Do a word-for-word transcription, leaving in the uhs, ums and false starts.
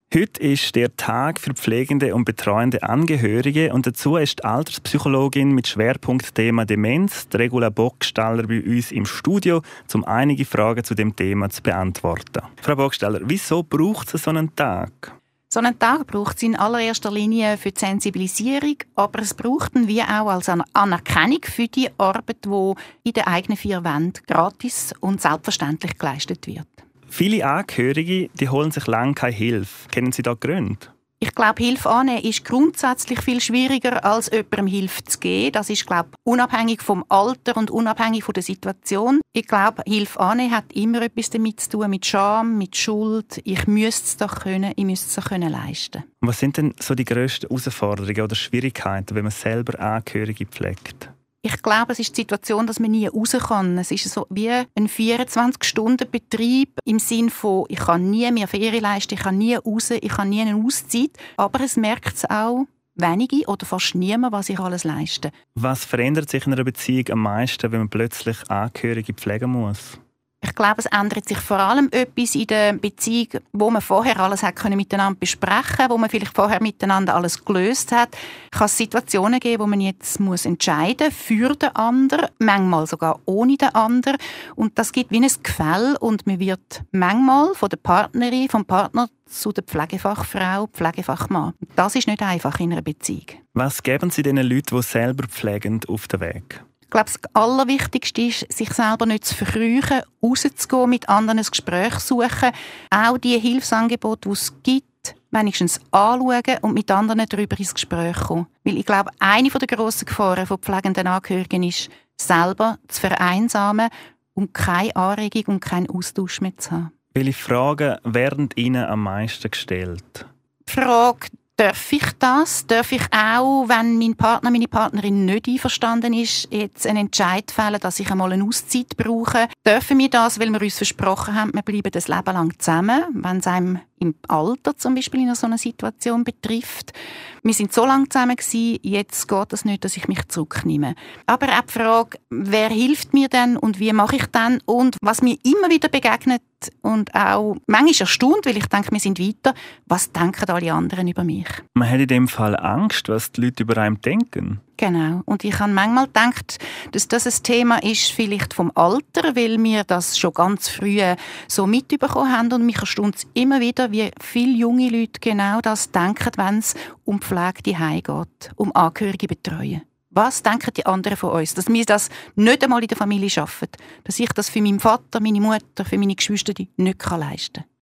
Heute ist der Tag für pflegende und betreuende Angehörige und dazu ist die Alterspsychologin mit Schwerpunktthema Demenz, Regula Bockstaller, bei uns im Studio, um einige Fragen zu dem Thema zu beantworten. Frau Bockstaller, wieso braucht es so einen Tag? So einen Tag braucht es in allererster Linie für die Sensibilisierung, aber es braucht ihn wie auch als Anerkennung für die Arbeit, die in den eigenen vier Wänden gratis und selbstverständlich geleistet wird. Viele Angehörige die holen sich lange keine Hilfe. Kennen Sie da Gründe? Ich glaube, Hilfe annehmen ist grundsätzlich viel schwieriger, als jemandem Hilfe zu geben. Das ist, glaube ich, unabhängig vom Alter und unabhängig von der Situation. Ich glaube, Hilfe annehmen hat immer etwas damit zu tun, mit Scham, mit Schuld. Ich müsste es doch können, ich müsste es doch können leisten. Was sind denn so die grössten Herausforderungen oder Schwierigkeiten, wenn man selber Angehörige pflegt? Ich glaube, es ist die Situation, dass man nie raus kann. Es ist so wie ein vierundzwanzig-Stunden-Betrieb im Sinne von, ich kann nie mehr Ferien leisten, ich kann nie raus, ich kann nie eine Auszeit. Aber es merkt es auch wenige oder fast niemand, was ich alles leiste. Was verändert sich in einer Beziehung am meisten, wenn man plötzlich Angehörige pflegen muss? Ich glaube, es ändert sich vor allem etwas in der Beziehung, wo man vorher alles hat können miteinander besprechen, wo man vielleicht vorher miteinander alles gelöst hat. Es kann Situationen geben, wo man jetzt muss entscheiden für den anderen, manchmal sogar ohne den anderen. Und das gibt wie ein Gefälle und man wird manchmal von der Partnerin, vom Partner zu der Pflegefachfrau, Pflegefachmann. Das ist nicht einfach in einer Beziehung. Was geben Sie den Leuten, die selber pflegen, auf den Weg? Ich glaube, das Allerwichtigste ist, sich selber nicht zu verkrüchen, rauszugehen, mit anderen ein Gespräch zu suchen, auch die Hilfsangebote, die es gibt, wenigstens anschauen und mit anderen darüber ins Gespräch kommen. Weil ich glaube, eine der grossen Gefahren von pflegenden Angehörigen ist, selber zu vereinsamen und keine Anregung und keinen Austausch mehr zu haben. Welche Fragen werden Ihnen am meisten gestellt? Die Frage, darf ich das? Darf ich auch, wenn mein Partner, meine Partnerin nicht einverstanden ist, jetzt einen Entscheid fällen, dass ich einmal eine Auszeit brauche? Dürfen wir das, weil wir uns versprochen haben, wir bleiben das Leben lang zusammen, wenn es einem im Alter zum Beispiel in so einer Situation betrifft? Wir sind so lange zusammen gewesen, jetzt geht es nicht, dass ich mich zurücknehme. Aber auch die Frage, wer hilft mir denn und wie mache ich denn? Und was mir immer wieder begegnet und auch manchmal erstaunt, weil ich denke, wir sind weiter, was denken alle anderen über mich? Man hat in dem Fall Angst, was die Leute über einen denken. Genau. Und ich habe manchmal gedacht, dass das ein Thema ist, vielleicht vom Alter, weil wir das schon ganz früh so mitbekommen haben. Und mich erstaunt es immer wieder, wie viele junge Leute genau das denken, wenn es um Pflege daheim geht, um Angehörige betreuen. Was denken die anderen von uns? Dass wir das nicht einmal in der Familie schaffen. Dass ich das für meinen Vater, meine Mutter, für meine Geschwister nicht leisten kann.